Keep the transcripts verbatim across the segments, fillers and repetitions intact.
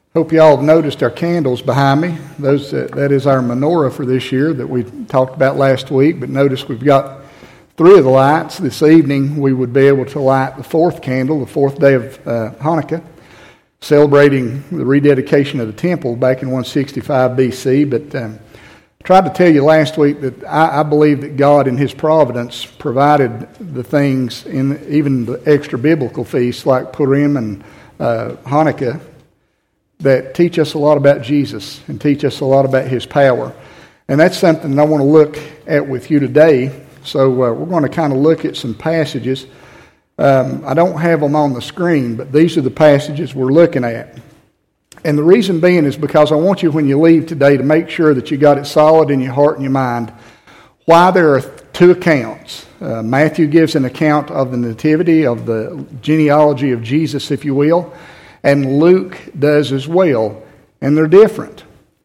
Hope you all have noticed our candles behind me. Those uh, that is our menorah for this year that we talked about last week. But notice we've got three of the lights. This evening we would be able to light the fourth candle, the fourth day of uh, Hanukkah, celebrating the rededication of the temple back in one sixty-five B C. But um, I tried to tell you last week that I, I believe that God in His providence provided the things in even the extra biblical feasts like Purim and uh, Hanukkah that teach us a lot about Jesus and teach us a lot about His power. And that's something that I want to look at with you today. So uh, we're going to kind of look at some passages. Um, I don't have them on the screen, but these are the passages we're looking at. And the reason being is because I want you, when you leave today, to make sure that you got it solid in your heart and your mind why there are two accounts. Uh, Matthew gives an account of the nativity, of the genealogy of Jesus, if you will, and Luke does as well, and they're different.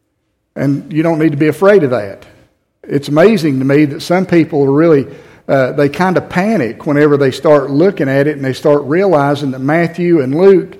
And you don't need to be afraid of that. It's amazing to me that some people are really, uh, they kind of panic whenever they start looking at it and they start realizing that Matthew and Luke,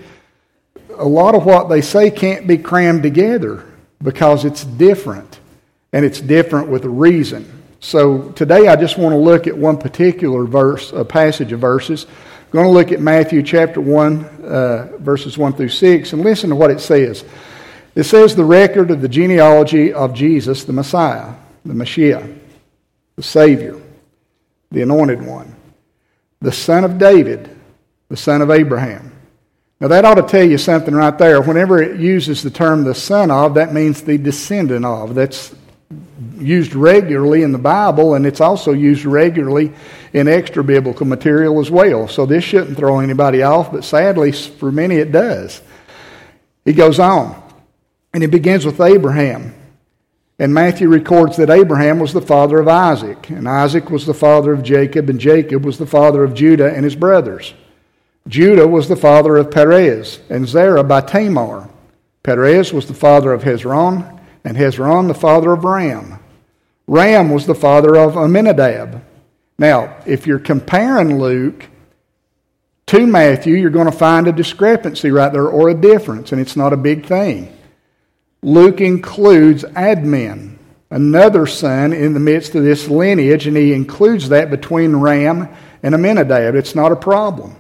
a lot of what they say can't be crammed together because it's different, and it's different with a reason. So today I just want to look at one particular verse, a passage of verses. I'm going to look at Matthew chapter one, uh, verses one through six, and listen to what it says. It says, the record of the genealogy of Jesus, the Messiah, the Messiah, the Savior, the Anointed One, the son of David, the son of Abraham. Now that ought to tell you something right there. Whenever it uses the term the son of, that means the descendant of. That's used regularly in the Bible, and it's also used regularly in extra biblical material as well. So this shouldn't throw anybody off, but sadly for many it does. He goes on, and he begins with Abraham. And Matthew records that Abraham was the father of Isaac, and Isaac was the father of Jacob, and Jacob was the father of Judah and his brothers. Judah was the father of Perez, and Zerah by Tamar. Perez was the father of Hezron, and Hezron the father of Ram. Ram was the father of Amminadab. Now, if you're comparing Luke to Matthew, you're going to find a discrepancy right there, or a difference, and it's not a big thing. Luke includes Admin, another son in the midst of this lineage, and he includes that between Ram and Amminadab. It's not a problem.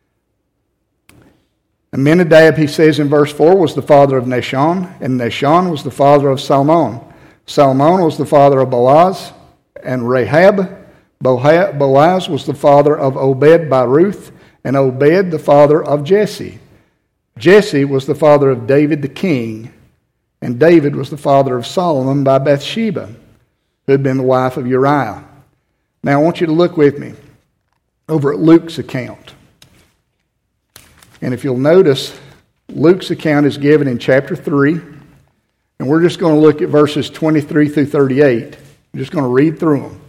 Amminadab, he says in verse four, was the father of Nahshon, and Nahshon was the father of Salmon. Salmon was the father of Boaz and Rahab. Boaz was the father of Obed by Ruth, and Obed the father of Jesse. Jesse was the father of David the king, and David was the father of Solomon by Bathsheba, who had been the wife of Uriah. Now I want you to look with me over at Luke's account. And if you'll notice, Luke's account is given in chapter three, and we're just going to look at verses twenty-three through thirty-eight. I'm just going to read through them.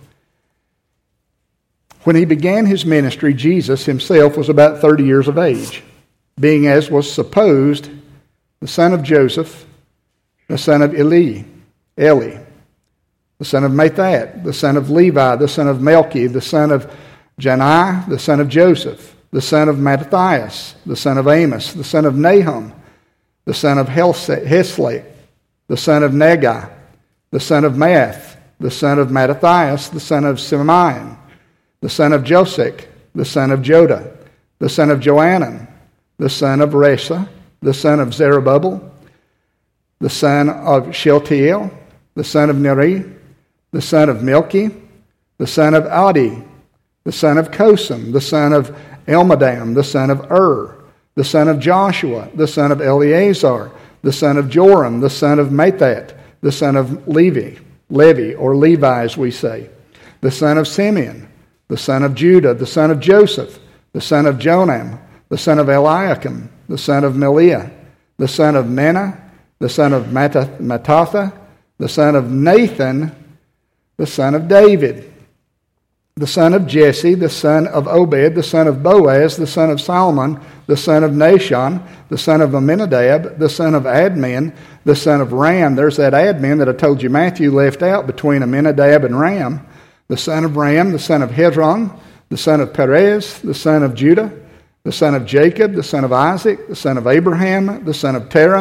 When he began his ministry, Jesus himself was about thirty years of age, being, as was supposed, the son of Joseph, the son of Eli, Eli, the son of Mathat, the son of Levi, the son of Melchi, the son of Janai, the son of Joseph, the son of Matthias, the son of Amos, the son of Nahum, the son of Hesle, the son of Nagai, the son of Maath, the son of Mattathias, the son of Simeon, the son of Josech, the son of Joda, the son of Joanan, the son of Resa, the son of Zerubbabel, the son of Shealtiel, the son of Neri, the son of Melchi, the son of Adi, the son of Kosam, the son of Elmadam, the son of Ur, the son of Joshua, the son of Eleazar, the son of Joram, the son of Mathat, the son of Levi, Levi, or Levi as we say, the son of Simeon, the son of Judah, the son of Joseph, the son of Jonam, the son of Eliakim, the son of Meliah, the son of Menah, the son of Mattatha, the son of Nathan, the son of David, the son of Jesse, the son of Obed, the son of Boaz, the son of Solomon, the son of Nahshon, the son of Amminadab, the son of Admin, the son of Ram. There's that Admin that I told you Matthew left out between Amminadab and Ram. The son of Ram, the son of Hezron, the son of Perez, the son of Judah, the son of Jacob, the son of Isaac, the son of Abraham, the son of Terah,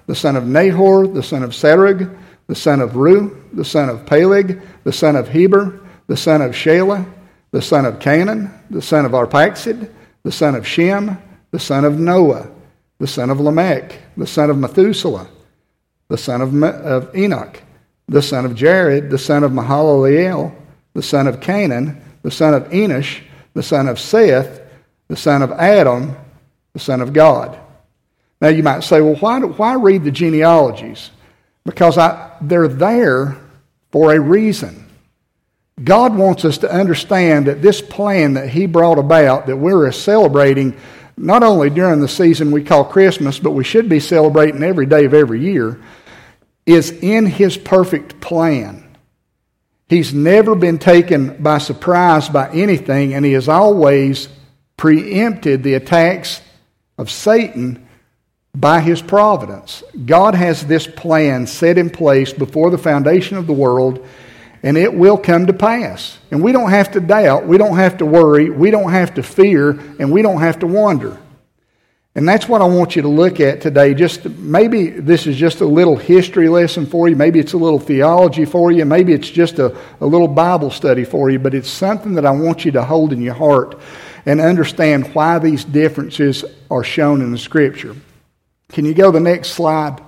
the son of Nahor, the son of Serug, the son of Ru, the son of Peleg, the son of Heber, the son of Shelah, the son of Canaan, the son of Arphaxad, the son of Shem, the son of Noah, the son of Lamech, the son of Methuselah, the son of, of Enoch, the son of Jared, the son of Mahalaleel, the son of Canaan, the son of Enosh, the son of Seth, the son of Adam, the son of God. Now you might say, well, why, do, why read the genealogies? Because I, they're there for a reason. God wants us to understand that this plan that He brought about, that we're celebrating not only during the season we call Christmas, but we should be celebrating every day of every year, is in His perfect plan. He's never been taken by surprise by anything, and He has always preempted the attacks of Satan by His providence. God has this plan set in place before the foundation of the world, and it will come to pass. And we don't have to doubt, we don't have to worry, we don't have to fear, and we don't have to wonder. And that's what I want you to look at today. Just maybe this is just a little history lesson for you, maybe it's a little theology for you, maybe it's just a, a little Bible study for you, but it's something that I want you to hold in your heart and understand why these differences are shown in the Scripture. Can you go to the next slide?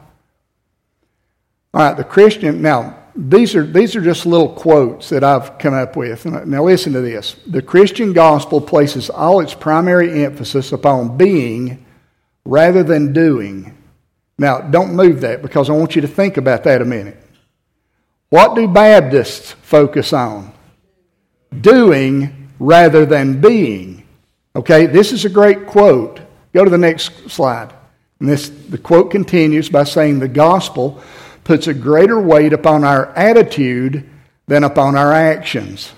All right, the Christian, now, These are these are just little quotes that I've come up with. Now listen to this. The Christian gospel places all its primary emphasis upon being rather than doing. Now, don't move that because I want you to think about that a minute. What do Baptists focus on? Doing rather than being. Okay, this is a great quote. Go to the next slide. And this the quote continues by saying the gospel puts a greater weight upon our attitude than upon our actions.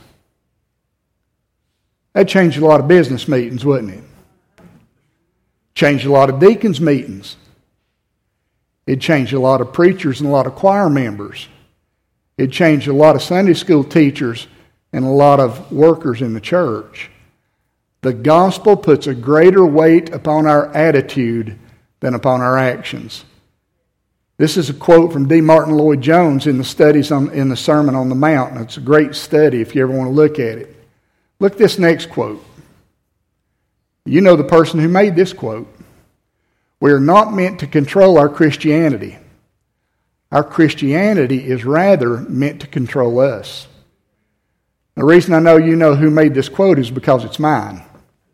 That changed a lot of business meetings, wouldn't it? Changed a lot of deacons' meetings. It changed a lot of preachers and a lot of choir members. It changed a lot of Sunday school teachers and a lot of workers in the church. The gospel puts a greater weight upon our attitude than upon our actions. This is a quote from D. Martin Lloyd-Jones in the studies on, in the Sermon on the Mount. It's a great study if you ever want to look at it. Look at this next quote. You know the person who made this quote. We are not meant to control our Christianity. Our Christianity is rather meant to control us. The reason I know you know who made this quote is because it's mine.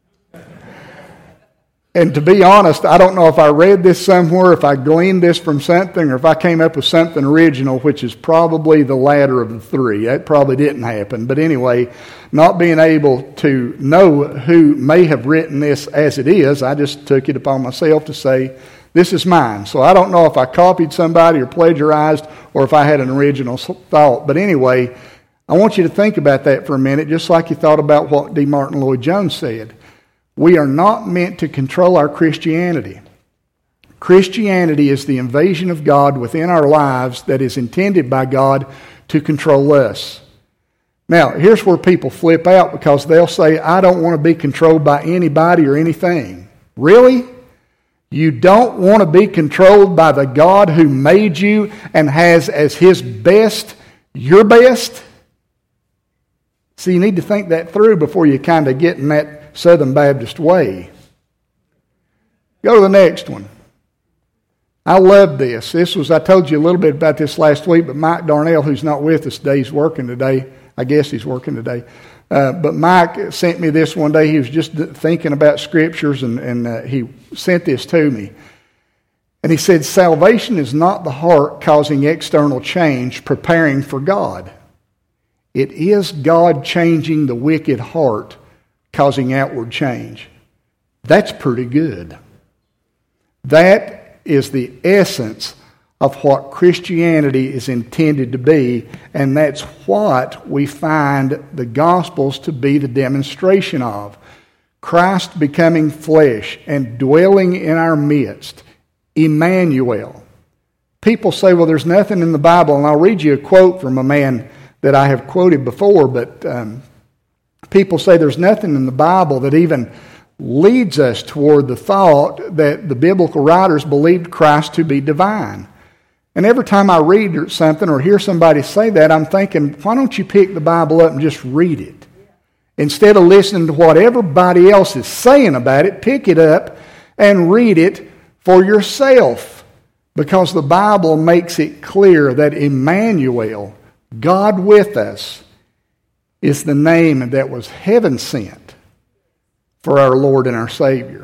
And to be honest, I don't know if I read this somewhere, if I gleaned this from something, or if I came up with something original, which is probably the latter of the three. That probably didn't happen. But anyway, not being able to know who may have written this as it is, I just took it upon myself to say, this is mine. So I don't know if I copied somebody or plagiarized or if I had an original thought. But anyway, I want you to think about that for a minute, just like you thought about what D. Martin Lloyd-Jones said. We are not meant to control our Christianity. Christianity is the invasion of God within our lives that is intended by God to control us. Now, here's where people flip out because they'll say, I don't want to be controlled by anybody or anything. Really? You don't want to be controlled by the God who made you and has as His best your best? See, you need to think that through before you kind of get in that Southern Baptist way. Go to the next one. I love this. This was, I told you a little bit about this last week, but Mike Darnell, who's not with us today, he's working today. I guess he's working today. Uh, but Mike sent me this one day. He was just thinking about scriptures, and, and uh, he sent this to me. And he said, salvation is not the heart causing external change, preparing for God. It is God changing the wicked heart, causing outward change. That's pretty good. That is the essence of what Christianity is intended to be, and that's what we find the Gospels to be the demonstration of. Christ becoming flesh and dwelling in our midst. Emmanuel. People say, well, there's nothing in the Bible, and I'll read you a quote from a man that I have quoted before, but um, people say there's nothing in the Bible that even leads us toward the thought that the biblical writers believed Christ to be divine. And every time I read something or hear somebody say that, I'm thinking, why don't you pick the Bible up and just read it? Instead of listening to what everybody else is saying about it, pick it up and read it for yourself. Because the Bible makes it clear that Emmanuel, God with us, is the name that was heaven sent for our Lord and our Savior.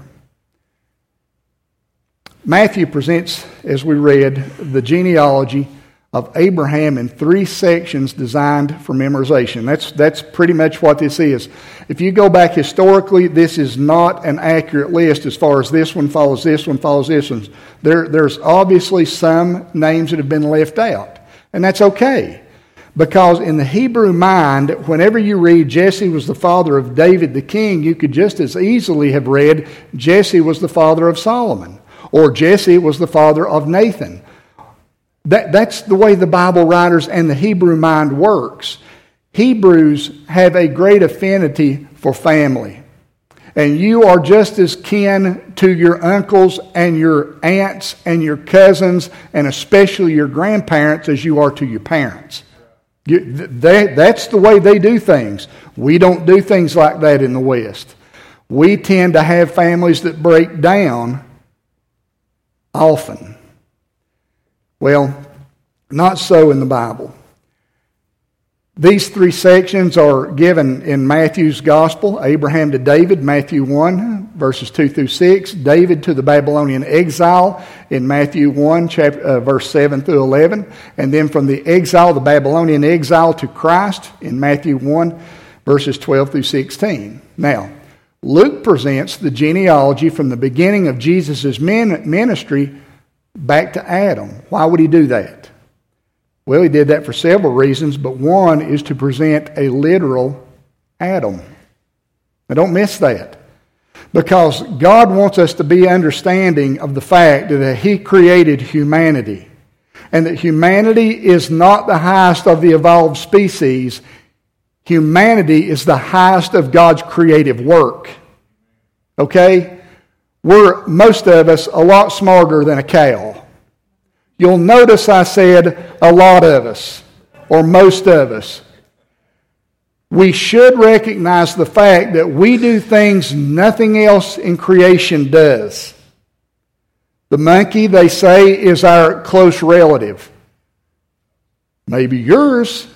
Matthew presents, as we read, the genealogy of Abraham in three sections designed for memorization. That's, that's pretty much what this is. If you go back historically, this is not an accurate list as far as this one follows this one follows this one. There, there's obviously some names that have been left out. And that's okay. Because in the Hebrew mind, whenever you read Jesse was the father of David the king, you could just as easily have read Jesse was the father of Solomon. Or Jesse was the father of Nathan. That, that's the way the Bible writers and the Hebrew mind works. Hebrews have a great affinity for family. And you are just as kin to your uncles and your aunts and your cousins and especially your grandparents as you are to your parents. You, they, that's the way they do things. We don't do things like that in the West. We tend to have families that break down often. Well, not so in the Bible. These three sections are given in Matthew's Gospel. Abraham to David, Matthew one, verses two through six. David to the Babylonian exile in Matthew one, chapter, uh, verse seven through eleven. And then from the exile, the Babylonian exile to Christ in Matthew one, verses twelve through sixteen. Now, Luke presents the genealogy from the beginning of Jesus' ministry back to Adam. Why would he do that? Well, he did that for several reasons, but one is to present a literal Adam. Now, don't miss that. Because God wants us to be understanding of the fact that He created humanity. And that humanity is not the highest of the evolved species. Humanity is the highest of God's creative work. Okay? We're, most of us, a lot smarter than a cow. You'll notice I said a lot of us, or most of us. We should recognize the fact that we do things nothing else in creation does. The monkey, they say, is our close relative. Maybe yours,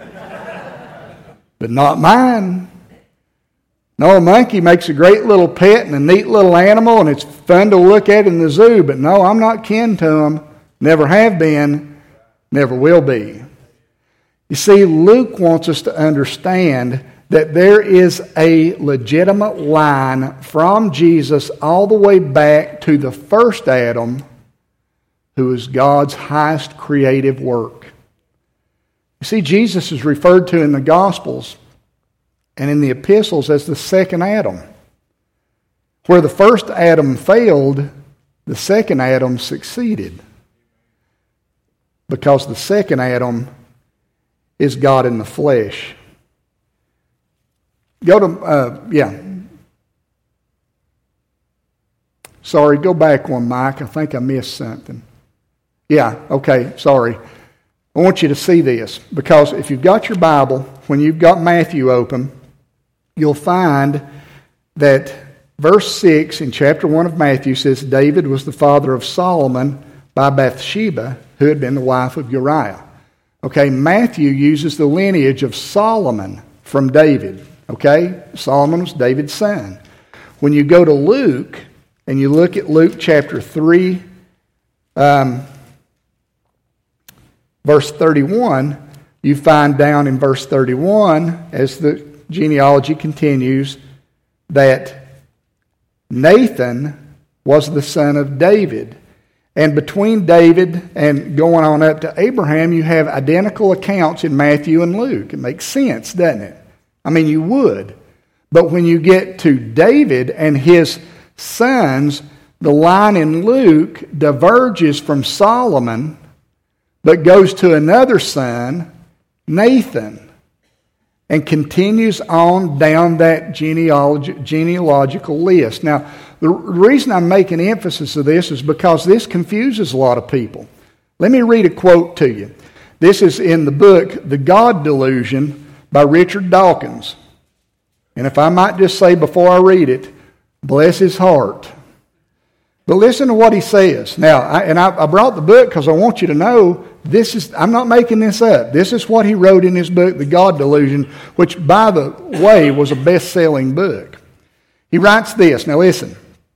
but not mine. No, a monkey makes a great little pet and a neat little animal, and it's fun to look at in the zoo, but no, I'm not kin to them. Never have been, never will be. You see, Luke wants us to understand that there is a legitimate line from Jesus all the way back to the first Adam, who is God's highest creative work. You see, Jesus is referred to in the Gospels and in the epistles as the second Adam. Where the first Adam failed, the second Adam succeeded. Because the second Adam is God in the flesh. Go to, uh, yeah. Sorry, go back one, Mike. I think I missed something. Yeah, okay, sorry. I want you to see this. Because if you've got your Bible, when you've got Matthew open, you'll find that verse six in chapter one of Matthew says, David was the father of Solomon by Bathsheba, who had been the wife of Uriah. Okay, Matthew uses the lineage of Solomon from David. Okay, Solomon was David's son. When you go to Luke, and you look at Luke chapter three, um, verse thirty-one, you find down in verse thirty-one, as the genealogy continues, that Nathan was the son of David. And between David and going on up to Abraham, you have identical accounts in Matthew and Luke. It makes sense, doesn't it? I mean, you would. But when you get to David and his sons, the line in Luke diverges from Solomon, but goes to another son, Nathan. and continues on down that genealog- genealogical list. Now, the reason I'm making emphasis of this is because this confuses a lot of people. Let me read a quote to you. This is in the book, The God Delusion, by Richard Dawkins. And if I might just say before I read it, bless his heart. But listen to what he says. Now, I, and I, I brought the book because I want you to know this is, I'm not making this up. This is what he wrote in his book, The God Delusion, which, by the way, was a best-selling book. He writes this. Now listen.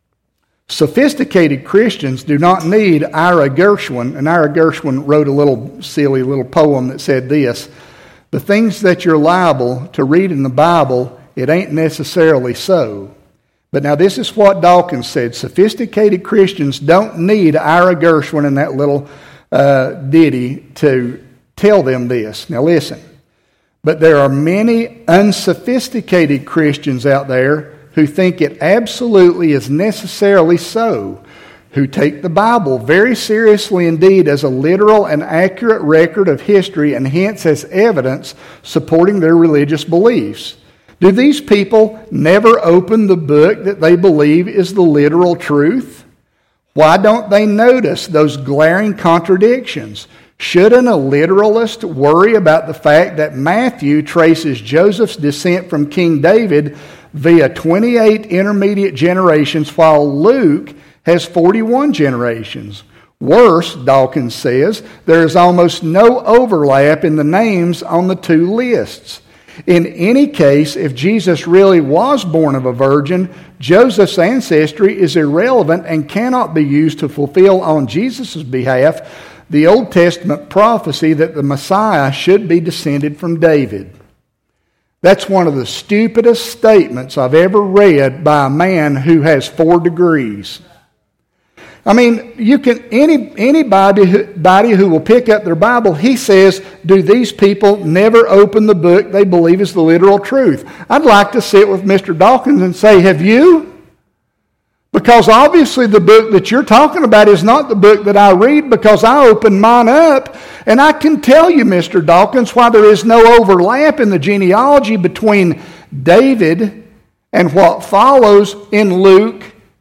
Sophisticated Christians do not need Ira Gershwin. And Ira Gershwin wrote a little silly little poem that said this: the things that you're liable to read in the Bible, it ain't necessarily so. But now this is what Dawkins said. Sophisticated Christians don't need Ira Gershwin and that little uh, ditty to tell them this. Now listen. But there are many unsophisticated Christians out there who think it absolutely is necessarily so, who take the Bible very seriously indeed as a literal and accurate record of history and hence as evidence supporting their religious beliefs. Do these people never open the book that they believe is the literal truth? Why don't they notice those glaring contradictions? Shouldn't a literalist worry about the fact that Matthew traces Joseph's descent from King David via twenty-eight intermediate generations, while Luke has forty-one generations? Worse, Dawkins says, there is almost no overlap in the names on the two lists. In any case, if Jesus really was born of a virgin, Joseph's ancestry is irrelevant and cannot be used to fulfill on Jesus' behalf the Old Testament prophecy that the Messiah should be descended from David. That's one of the stupidest statements I've ever read by a man who has four degrees. I mean, you can any anybody who, anybody who will pick up their Bible, he says, do these people never open the book they believe is the literal truth? I'd like to sit with Mister Dawkins and say, have you? Because obviously the book that you're talking about is not the book that I read, because I opened mine up, and I can tell you, Mister Dawkins, why there is no overlap in the genealogy between David and what follows in Luke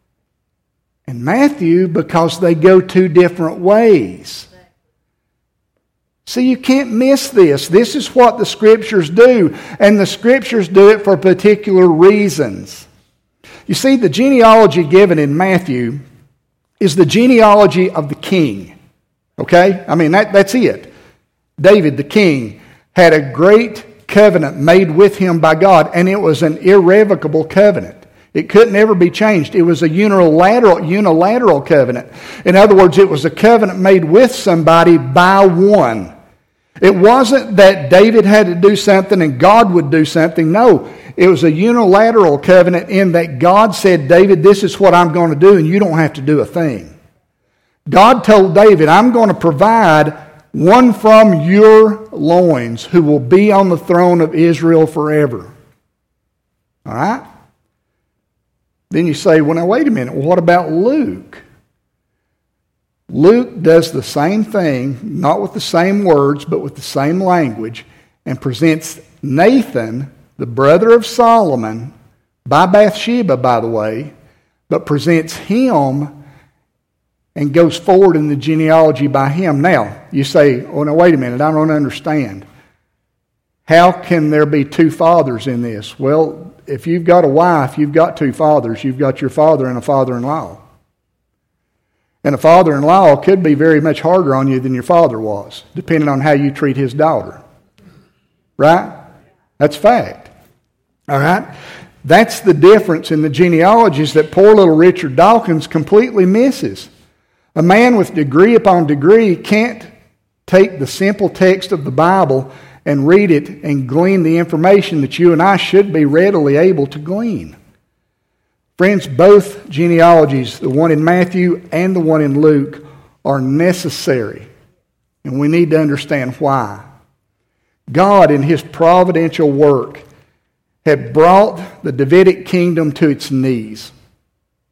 and Matthew, because they go two different ways. See, you can't miss this. This is what the Scriptures do, and the Scriptures do it for particular reasons. You see, the genealogy given in Matthew is the genealogy of the king. Okay? I mean, that, that's it. David, the king, had a great covenant made with him by God, and it was an irrevocable covenant. It couldn't ever be changed. It was a unilateral, unilateral covenant. In other words, it was a covenant made with somebody by one. It wasn't that David had to do something and God would do something. No, it was a unilateral covenant in that God said, David, this is what I'm going to do, and you don't have to do a thing. God told David, I'm going to provide one from your loins who will be on the throne of Israel forever. All right? Then you say, well, now wait a minute. Well, what about Luke? Luke does the same thing, not with the same words, but with the same language, and presents Nathan, the brother of Solomon, by Bathsheba, by the way, but presents him and goes forward in the genealogy by him. Now, you say, oh, no, wait a minute, I don't understand. How can there be two fathers in this? Well, if you've got a wife, you've got two fathers. You've got your father and a father-in-law. And a father-in-law could be very much harder on you than your father was, depending on how you treat his daughter. Right? That's fact. All right? That's the difference in the genealogies that poor little Richard Dawkins completely misses. A man with degree upon degree can't take the simple text of the Bible and read it and glean the information that you and I should be readily able to glean. Friends, both genealogies, the one in Matthew and the one in Luke, are necessary. And we need to understand why. God, in His providential work, had brought the Davidic kingdom to its knees.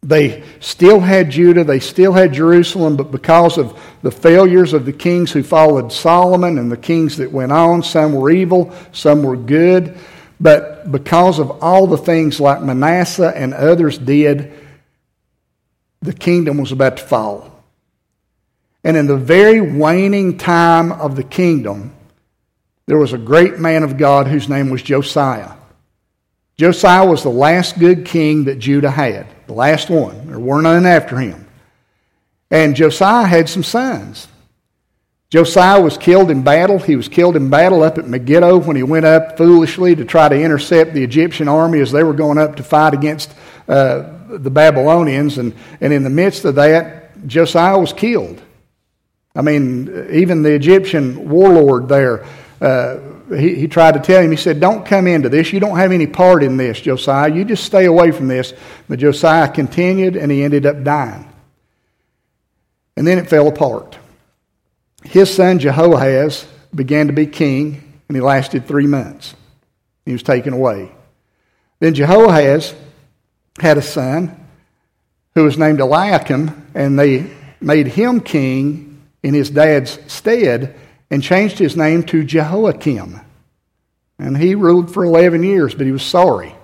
They still had Judah, they still had Jerusalem, but because of the failures of the kings who followed Solomon and the kings that went on, some were evil, some were good, but because of all the things like Manasseh and others did, the kingdom was about to fall. And in the very waning time of the kingdom, there was a great man of God whose name was Josiah. Josiah was the last good king that Judah had, the last one. There were none after him. And Josiah had some sons. Josiah was killed in battle. He was killed in battle up at Megiddo when he went up foolishly to try to intercept the Egyptian army as they were going up to fight against uh, the Babylonians. And, and in the midst of that, Josiah was killed. I mean, even the Egyptian warlord there, uh, he, he tried to tell him, he said, don't come into this. You don't have any part in this, Josiah. You just stay away from this. But Josiah continued, and he ended up dying. And then it fell apart. His son Jehoahaz began to be king, and he lasted three months. He was taken away. Then Jehoahaz had a son who was named Eliakim, and they made him king in his dad's stead and changed his name to Jehoiakim. And he ruled for eleven years, but he was sorry.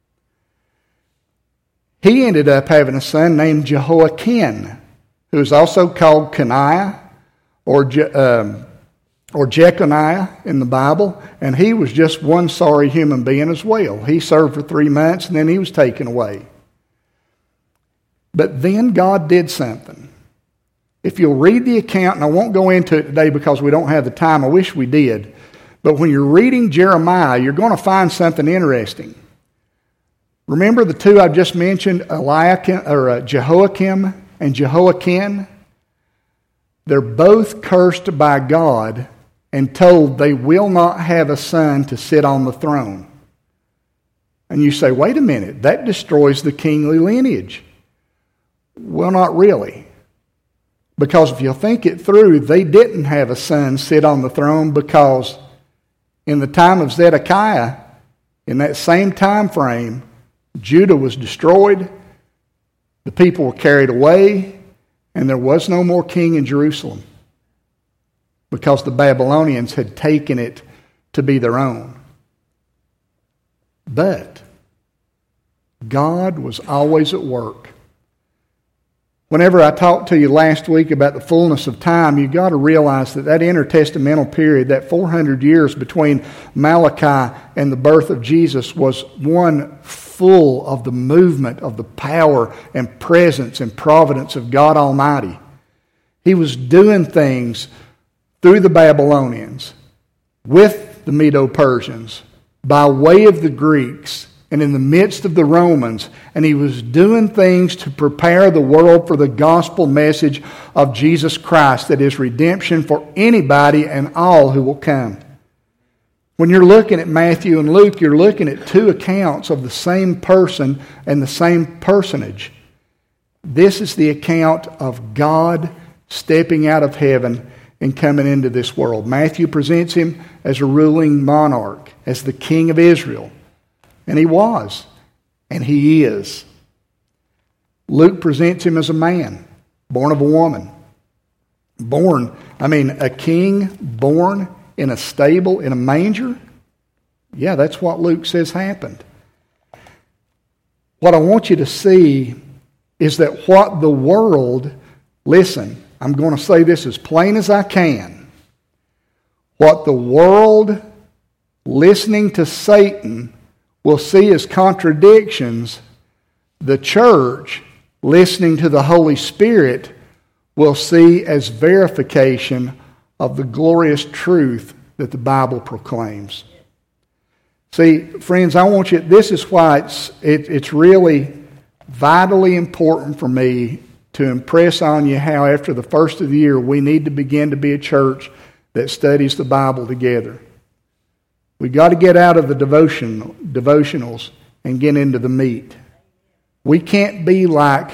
He ended up having a son named Jehoiakim, who is also called Coniah or, Je- um, or Jeconiah in the Bible, and he was just one sorry human being as well. He served for three months, and then he was taken away. But then God did something. If you'll read the account, and I won't go into it today because we don't have the time, I wish we did, but when you're reading Jeremiah, you're going to find something interesting. Remember the two I've just mentioned, Eliakim, or uh, Jehoiakim and Jehoiakim? They're both cursed by God and told they will not have a son to sit on the throne. And you say, wait a minute, that destroys the kingly lineage. Well, not really. Because if you think it through, they didn't have a son sit on the throne because in the time of Zedekiah, in that same time frame, Judah was destroyed, the people were carried away, and there was no more king in Jerusalem because the Babylonians had taken it to be their own. But God was always at work. Whenever I talked to you last week about the fullness of time, you've got to realize that that intertestamental period, that four hundred years between Malachi and the birth of Jesus, was one full of the movement of the power and presence and providence of God Almighty. He was doing things through the Babylonians, with the Medo-Persians, by way of the Greeks, and in the midst of the Romans, and he was doing things to prepare the world for the gospel message of Jesus Christ, that is redemption for anybody and all who will come. When you're looking at Matthew and Luke, you're looking at two accounts of the same person and the same personage. This is the account of God stepping out of heaven and coming into this world. Matthew presents him as a ruling monarch, as the king of Israel. And he was. And he is. Luke presents him as a man, born of a woman. Born, I mean, a king born in a stable, in a manger? Yeah, that's what Luke says happened. What I want you to see is that what the world, listen, I'm going to say this as plain as I can. What the world, listening to Satan, will see as contradictions, the church, listening to the Holy Spirit, will see as verification of the glorious truth that the Bible proclaims. See, friends, I want you, this is why it's, it, it's really vitally important for me to impress on you how after the first of the year we need to begin to be a church that studies the Bible together. We've got to get out of the devotion, devotionals and get into the meat. We can't be like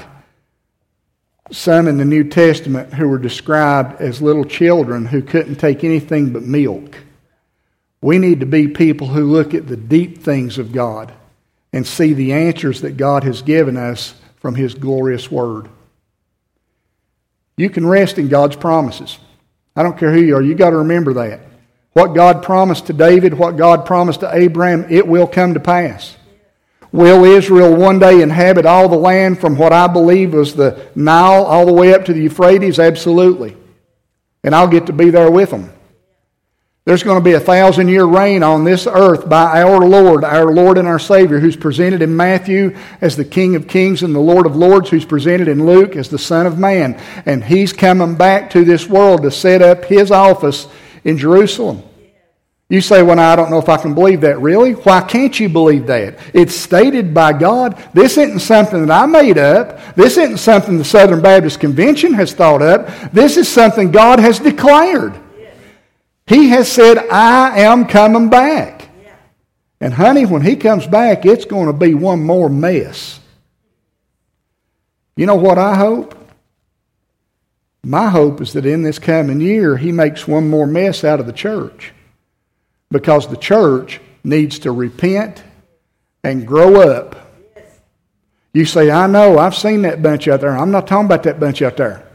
some in the New Testament who were described as little children who couldn't take anything but milk. We need to be people who look at the deep things of God and see the answers that God has given us from His glorious Word. You can rest in God's promises. I don't care who you are, you got to remember that. What God promised to David, what God promised to Abraham, it will come to pass. Will Israel one day inhabit all the land from what I believe was the Nile all the way up to the Euphrates? Absolutely. And I'll get to be there with them. There's going to be a thousand year reign on this earth by our Lord, our Lord and our Savior, who's presented in Matthew as the King of Kings and the Lord of Lords, who's presented in Luke as the Son of Man. And He's coming back to this world to set up His office in Jerusalem. You say, well, now, I don't know if I can believe that. Really? Why can't you believe that? It's stated by God. This isn't something that I made up. This isn't something the Southern Baptist Convention has thought up. This is something God has declared. He has said, I am coming back. And honey, when He comes back, it's going to be one more mess. You know what I hope? My hope is that in this coming year, He makes one more mess out of the church. Because the church needs to repent and grow up. You say, I know, I've seen that bunch out there. I'm not talking about that bunch out there.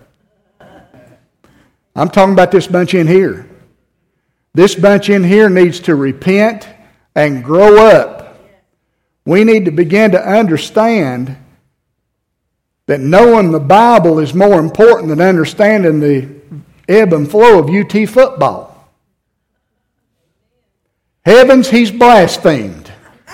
I'm talking about this bunch in here. This bunch in here needs to repent and grow up. We need to begin to understand that knowing the Bible is more important than understanding the ebb and flow of U T football. Heavens, he's blasphemed.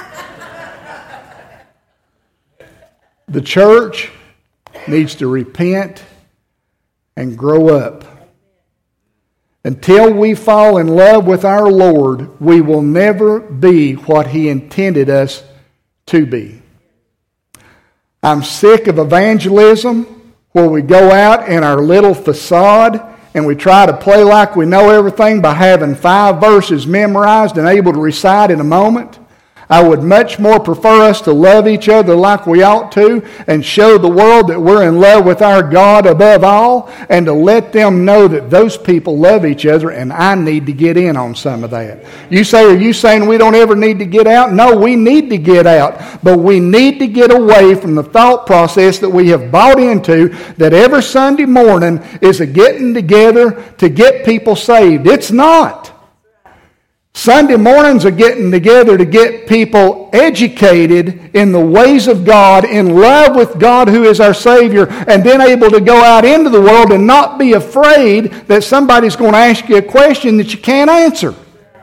The church needs to repent and grow up. Until we fall in love with our Lord, we will never be what He intended us to be. I'm sick of evangelism where we go out in our little facade and we try to play like we know everything by having five verses memorized and able to recite in a moment. I would much more prefer us to love each other like we ought to and show the world that we're in love with our God above all, and to let them know that those people love each other, and I need to get in on some of that. You say, are you saying we don't ever need to get out? No, we need to get out, but we need to get away from the thought process that we have bought into, that every Sunday morning is a getting together to get people saved. It's not. Sunday mornings are getting together to get people educated in the ways of God, in love with God who is our Savior, and then able to go out into the world and not be afraid that somebody's going to ask you a question that you can't answer.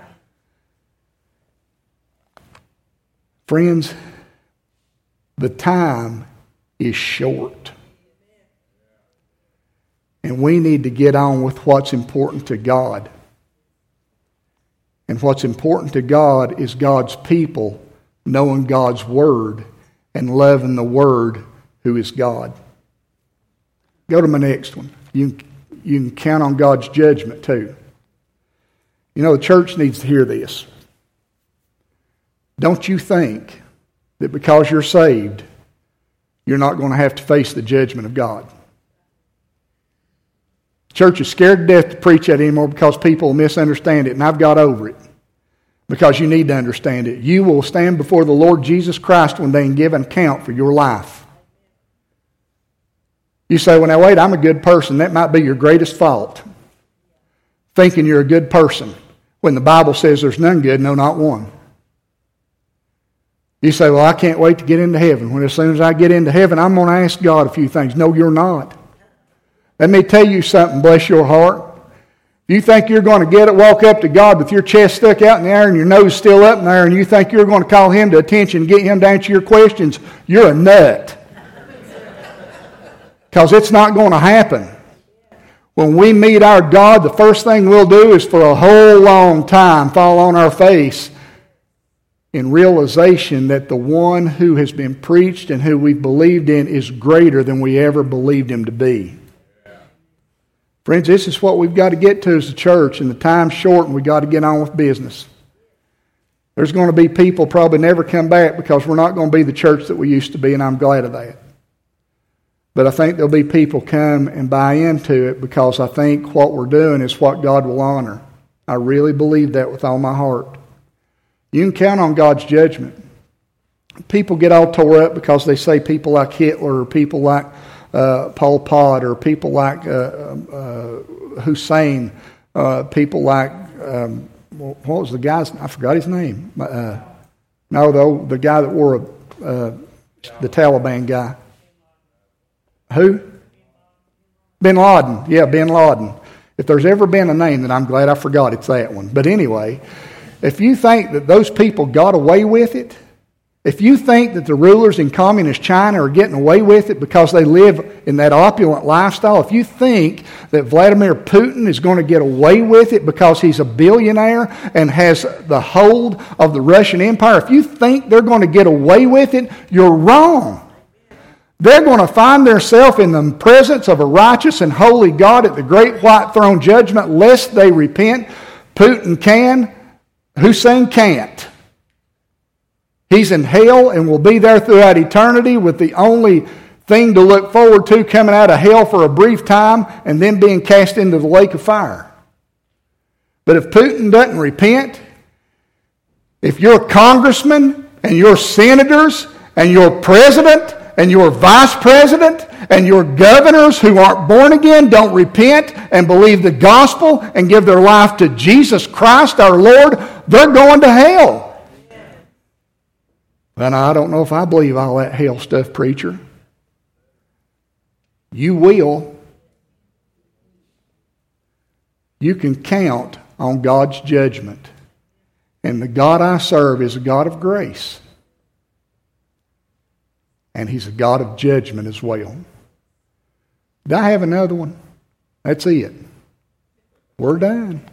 Friends, the time is short. And we need to get on with what's important to God. And what's important to God is God's people knowing God's Word and loving the Word who is God. Go to my next one. You, you can count on God's judgment too. You know, the church needs to hear this. Don't you think that because you're saved, you're not going to have to face the judgment of God? The church is scared to death to preach that anymore because people misunderstand it, and I've got over it. Because you need to understand it. You will stand before the Lord Jesus Christ one day and give an account for your life. You say, well, now wait, I'm a good person. That might be your greatest fault. Thinking you're a good person when the Bible says there's none good, no, not one. You say, well, I can't wait to get into heaven. When as soon as I get into heaven, I'm going to ask God a few things. No, you're not. Let me tell you something, bless your heart. If you think you're going to get it, walk up to God with your chest stuck out in the air and your nose still up in the air, and you think you're going to call Him to attention and get Him to answer your questions, you're a nut. Because it's not going to happen. When we meet our God, the first thing we'll do is for a whole long time fall on our face in realization that the one who has been preached and who we've believed in is greater than we ever believed Him to be. Friends, this is what we've got to get to as a church, and the time's short, and we've got to get on with business. There's going to be people probably never come back because we're not going to be the church that we used to be, and I'm glad of that. But I think there'll be people come and buy into it because I think what we're doing is what God will honor. I really believe that with all my heart. You can count on God's judgment. people get all tore up because they say people like Hitler or people like uh, Pol Pot or people like uh, uh, Hussein, uh, people like, um, what was the guy's, I forgot his name. Uh, no, though, the guy that wore a, uh, the Taliban guy. Who? Bin Laden. Yeah, Bin Laden. If there's ever been a name that I'm glad I forgot, it's that one. But anyway, if you think that those people got away with it, if you think that the rulers in communist China are getting away with it because they live in that opulent lifestyle, if you think that Vladimir Putin is going to get away with it because he's a billionaire and has the hold of the Russian Empire, if you think they're going to get away with it, you're wrong. They're going to find themselves in the presence of a righteous and holy God at the great white throne judgment, lest they repent. Putin can, Hussein can't. He's in hell and will be there throughout eternity with the only thing to look forward to coming out of hell for a brief time and then being cast into the lake of fire. But if Putin doesn't repent, if your congressman and your senators and your president and your vice president and your governors who aren't born again don't repent and believe the gospel and give their life to Jesus Christ our Lord, they're going to hell. And I don't know if I believe all that hell stuff, preacher. You will. You can count on God's judgment. And the God I serve is a God of grace. And He's a God of judgment as well. Did I have another one? That's it. We're done.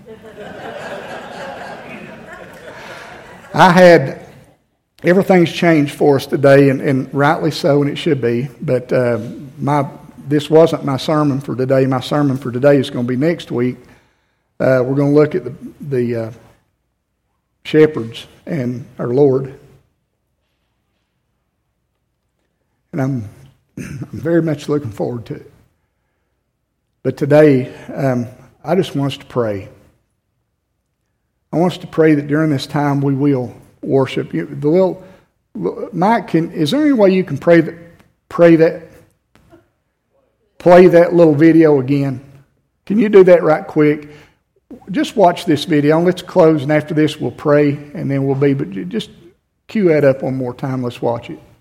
I had... Everything's changed for us today, and, and rightly so, and it should be. But uh, my this wasn't my sermon for today. My sermon for today is going to be next week. Uh, we're going to look at the, the uh, shepherds and our Lord. And I'm, I'm very much looking forward to it. But today, um, I just want us to pray. I want us to pray that during this time we will worship. You, the little Mike, can is there any way you can pray that pray that play that little video again? Can you do that right quick? Just watch this video and let's close, and after this we'll pray and then we'll be. But just cue that up one more time. Let's watch it.